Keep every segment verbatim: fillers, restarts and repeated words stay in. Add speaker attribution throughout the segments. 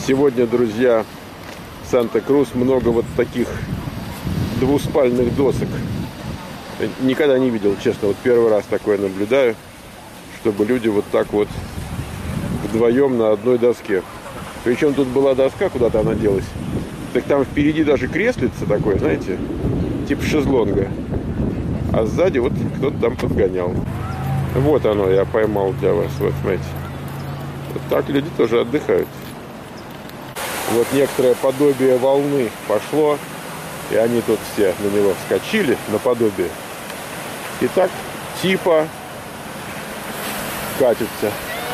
Speaker 1: Сегодня, друзья, в Санта-Крус много вот таких двуспальных досок. Никогда не видел, честно, вот первый раз такое наблюдаю, чтобы люди вот так вот вдвоем на одной доске. Причем тут была доска, куда-то она делась. Так там впереди даже креслица такое, знаете, типа шезлонга. А сзади вот кто-то там подгонял. Вот оно, я поймал для вас, вот смотрите. Вот так люди тоже отдыхают. Вот некоторое подобие волны пошло, и они тут все на него вскочили, наподобие. И так типа катятся.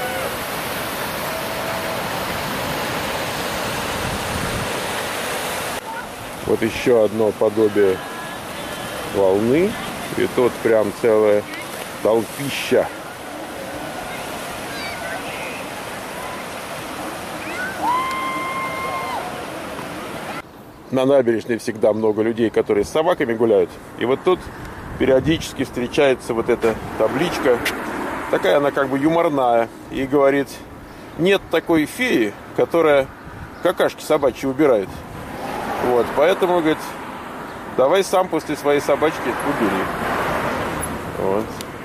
Speaker 1: Вот еще одно подобие волны. И тут прям целая толпища. На набережной всегда много людей, которые с собаками гуляют. И вот тут периодически встречается вот эта табличка. Такая она как бы юморная. И говорит, нет такой феи, которая какашки собачьи убирает. Вот, поэтому, говорит, давай сам после своей собачки убери. Вот.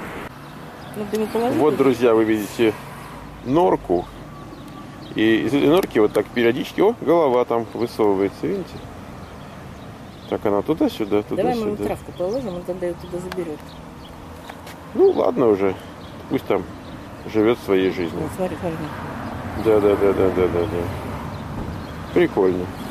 Speaker 1: Вот, друзья, вы видите норку. И из этой норки вот так периодически, о, голова там высовывается, видите? Так она туда-сюда, туда-сюда.
Speaker 2: Давай мы ему травку положим, он тогда ее туда заберет.
Speaker 1: Ну, ладно уже. Пусть там живет своей жизнью.
Speaker 2: Вот, смотри, смотри.
Speaker 1: Да, да, да, да, да, да, да. Прикольно.